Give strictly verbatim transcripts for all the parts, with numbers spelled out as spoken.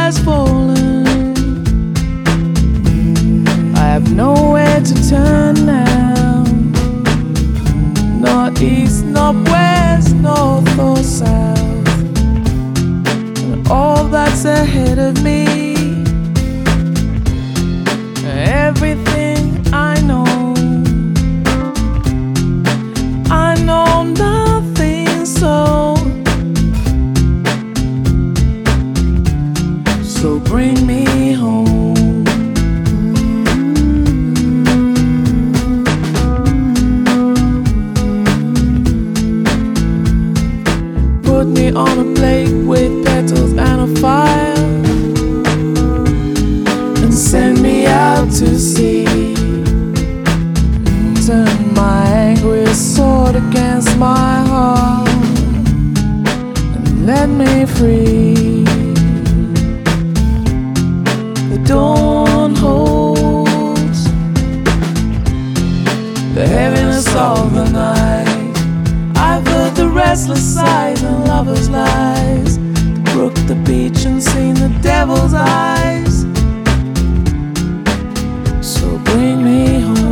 has fallen. I have nowhere to turn now. Not east, not west, north or south. And all that's ahead of me, everything I know, I know nothing, so So bring me home. Put me on a plate with petals and a fire, and send me out to sea. Turn my angry sword against my heart, and let me free. The dawn holds the heaviness of the night. I've heard the restless sighs and lovers' lies, the brook, the beach, and seen the devil's eyes. So bring me home.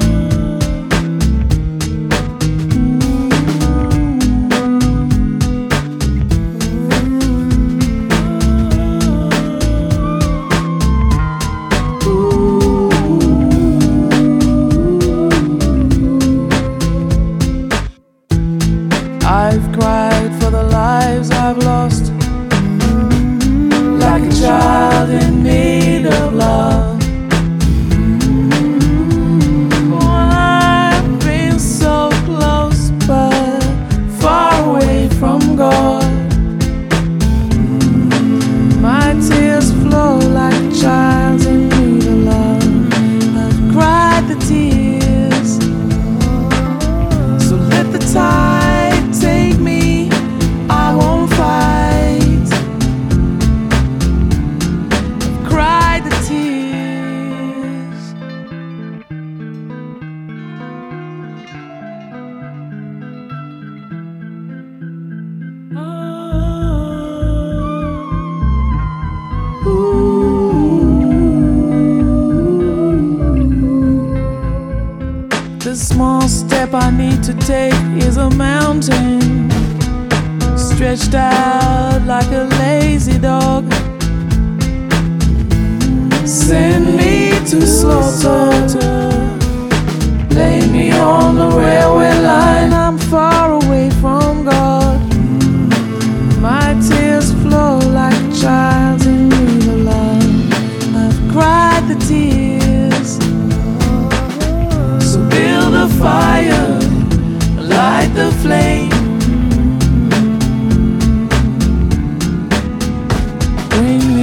I've cried for the lives I've lost, like a child in need of love. Oh, I've been so close, but far away from God. My tears flow like a child in need of love. I've cried the tears, so let the tide take me, I won't fight. I've cried the tears. Oh. Ooh. The small step I need to take is a mountain, stretched out like a lazy dog. Send me to slaughter, lay me on the railway line. I'm far away from God. My tears flow like a child in need of love. I've cried the tears, so build a fire, light the flame. Bring